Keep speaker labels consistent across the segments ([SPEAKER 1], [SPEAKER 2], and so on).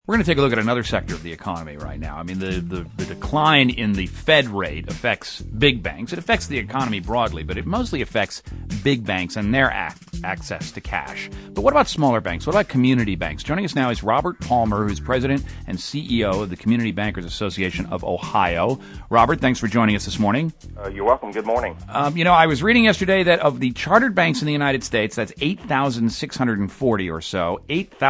[SPEAKER 1] We're going to take a look at another sector of the economy right now. I mean, the decline in the Fed rate affects big banks. It affects the economy broadly, but it mostly affects big banks and their access to cash. But what about smaller banks? What about community banks? Joining us now is Robert Palmer, who's president and CEO of the Community Bankers Association of Ohio. Robert, thanks for joining us this morning.
[SPEAKER 2] You're welcome. Good morning.
[SPEAKER 1] I was reading yesterday that of the chartered banks in the United States, that's 8,640 or so,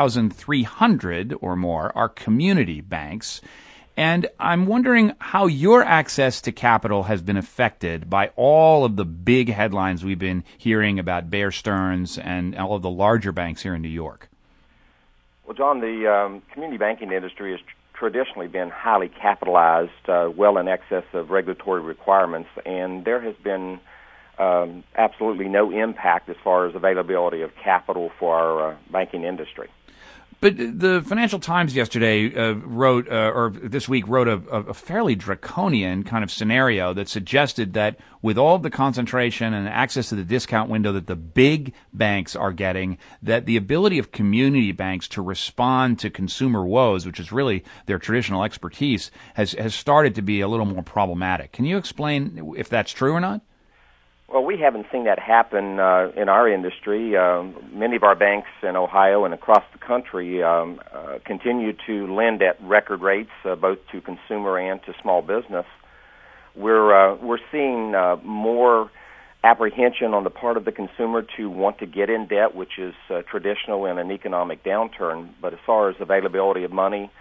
[SPEAKER 1] 8,300 or more are community banks. And I'm wondering how your access to capital has been affected by all of the big headlines we've been hearing about Bear Stearns and all of the larger banks here in New York.
[SPEAKER 2] Well, John, the community banking industry has traditionally been highly capitalized, well in excess of regulatory requirements, and there has been absolutely no impact as far as availability of capital for our banking industry.
[SPEAKER 1] But the Financial Times yesterday wrote a fairly draconian kind of scenario that suggested that with all the concentration and access to the discount window that the big banks are getting, that the ability of community banks to respond to consumer woes, which is really their traditional expertise, has started to be a little more problematic. Can you explain if that's true or not?
[SPEAKER 2] Well, we haven't seen that happen in our industry. Many of our banks in Ohio and across the country continue to lend at record rates, both to consumer and to small business. We're seeing more apprehension on the part of the consumer to want to get in debt, which is traditional in an economic downturn. But as far as availability of money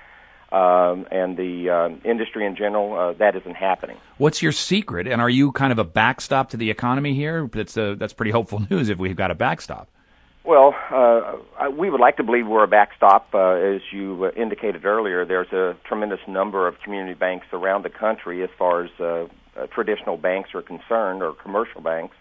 [SPEAKER 2] and the industry in general, that isn't happening.
[SPEAKER 1] What's your secret? And are you kind of a backstop to the economy here? That's pretty hopeful news if we've got a backstop.
[SPEAKER 2] Well, we would like to believe we're a backstop. As you indicated earlier, there's a tremendous number of community banks around the country as far as traditional banks are concerned, or commercial banks.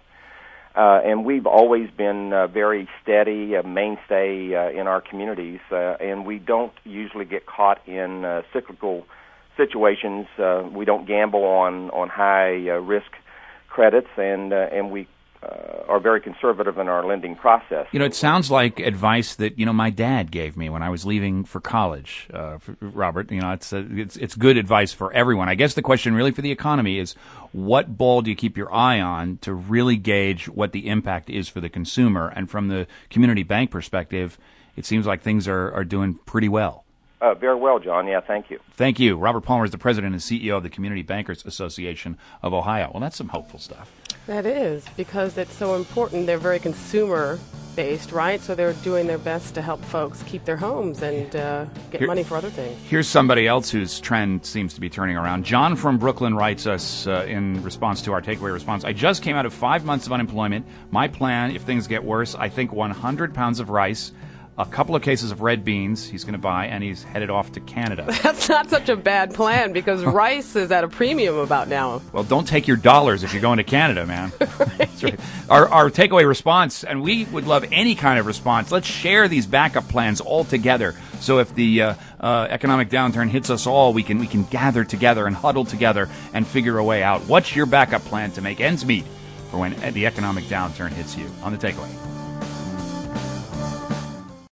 [SPEAKER 2] And we've always been very steady, a mainstay in our communities, and we don't usually get caught in cyclical situations. We don't gamble on high risk credits, and we are very conservative in our lending process.
[SPEAKER 1] You know, it sounds like advice that my dad gave me when I was leaving for college. Robert, it's good advice for everyone. I guess the question really for the economy is, what ball do you keep your eye on to really gauge what the impact is for the consumer? And from the community bank perspective, it seems like things are doing pretty well.
[SPEAKER 2] Very well, John. Yeah, thank you.
[SPEAKER 1] Thank you. Robert Palmer is the president and CEO of the Community Bankers Association of Ohio. Well, that's some hopeful stuff.
[SPEAKER 3] That is, because it's so important. They're very consumer-based, right? So they're doing their best to help folks keep their homes and get money for other things.
[SPEAKER 1] Here's somebody else whose trend seems to be turning around. John from Brooklyn writes us in response to our takeaway response, I just came out of 5 months of unemployment. My plan, if things get worse, I think 100 pounds of rice, a couple of cases of red beans he's going to buy, and he's headed off to Canada.
[SPEAKER 3] That's not such a bad plan, because rice is at a premium about now.
[SPEAKER 1] Well, don't take your dollars if you're going to Canada, man. That's right. Our takeaway response, and we would love any kind of response. Let's share these backup plans all together. So if the economic downturn hits us all, we can gather together and huddle together and figure a way out. What's your backup plan to make ends meet for when the economic downturn hits you? On the takeaway.